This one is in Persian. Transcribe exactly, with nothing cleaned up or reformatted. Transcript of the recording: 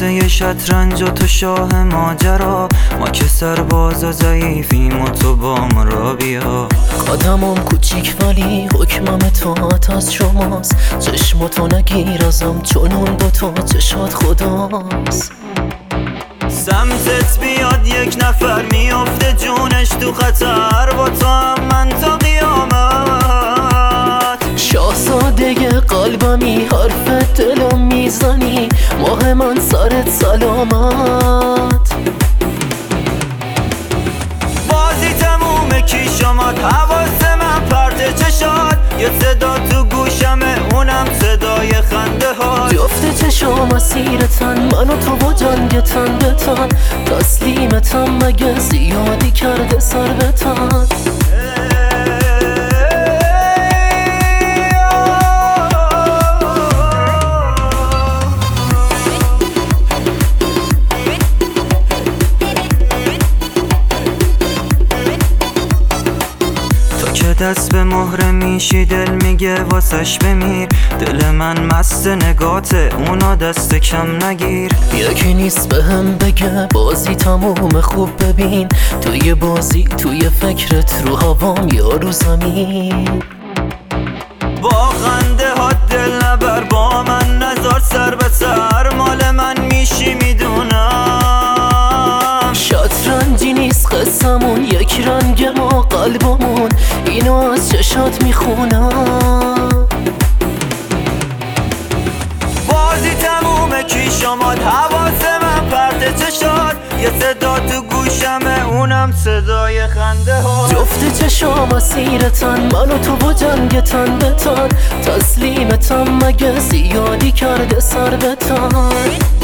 پاره شطرنج و تو شاه ماجرا، ما که سرباز و ضعیفیم و تو بام را بیا. قدمم کوچیک ولی حکمم اطاعت از شماست، چشماتو نگیر ازم چون اون دوتا چشات خداست. سمتت بیاد یک نفر میافته جونش تو خطر، با تو هم من تا قیامت. شاهزاده قلبمی حرف دلم میزنی، ماه من سرت سلامت. بازی تمومه کی شماد، حواس من پرت چشاد، یه صدا تو گوشمه اونم صدای خنده ها. جفت چشام اسیرتن، من و تو با جنگ تن به تن، تسلیمتم مگه زیادی کرده سر به تن. که دست به مهره میشی دل میگه واسش بمیر، دل من مست نگاته اونا دست کم نگیر. یکی نیست به هم بگه بازی تموم خوب ببین، توی بازی توی فکرت رو هوام یا رو زمین. با خنده ها دل نبر، با من نزار سر به سر، مال من میشی میدونم. شطرنجی نیست قسمون، یک رنگ ما قلبمون، اینو از چشات میخونم. بازی تمومه کی شماد، حواس من پرت چشاد، یه صدا تو گوشمه اونم صدای خنده ها. جفت چشام اسیرتن، من و تو با جنگ تن به تن، تسلیمتم مگه زیادی کرده سر به تن.